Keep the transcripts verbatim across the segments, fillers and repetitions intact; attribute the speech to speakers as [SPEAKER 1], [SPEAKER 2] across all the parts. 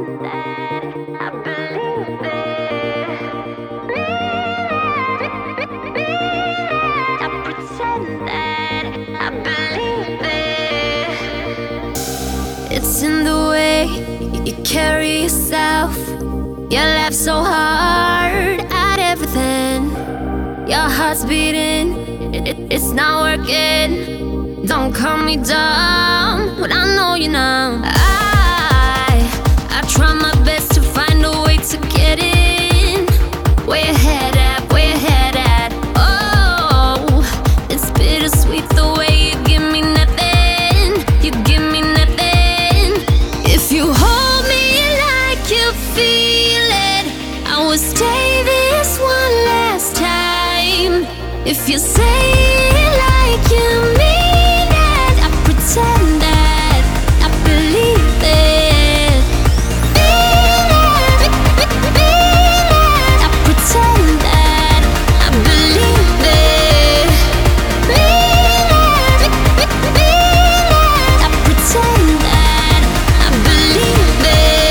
[SPEAKER 1] that I believe it. I pretend that I believe it. It's in the way you carry yourself. You laugh so hard at everything. Your heart's beating, it, it, it's not working. Don't call me dumb when I know you know. I, I try my best to find a way to get in. Where your head at, where your head at. Oh, it's bittersweet the way you give me nothing. You give me nothing. If you hold me like you feel it, I will stay this one last time. If you say it like you mean it, I pretend that I believe it. Mean it, mean it, I pretend that I believe it. Mean it, mean it, I pretend that I believe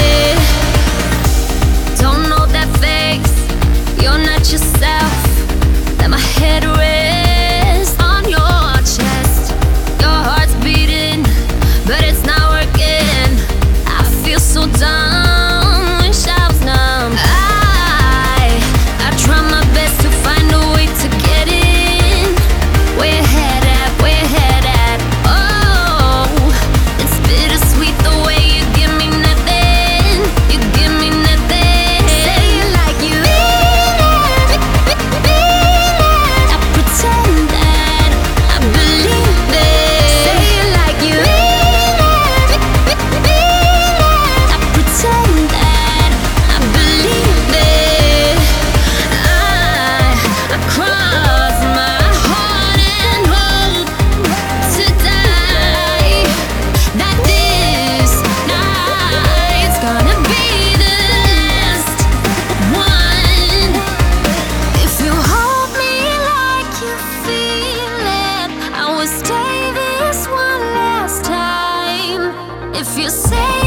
[SPEAKER 1] it. Don't know that face, you're not yourself. Let my head rest on your chest. Your heart's beating, but it's not working. I feel so dumb, wish I was numb. I, I try my best to find a way to get in. Where your head at, where your head at. Oh, it's bittersweet the way you give me nothing. You give me nothing. Say it like you mean it. I pretend that I believe it. Say it like you mean it. I pretend that I believe it. I, I cross my heart and hope to die. That this night's gonna be the last one. If you hold me like you feel it, I will stay this one last time. If you say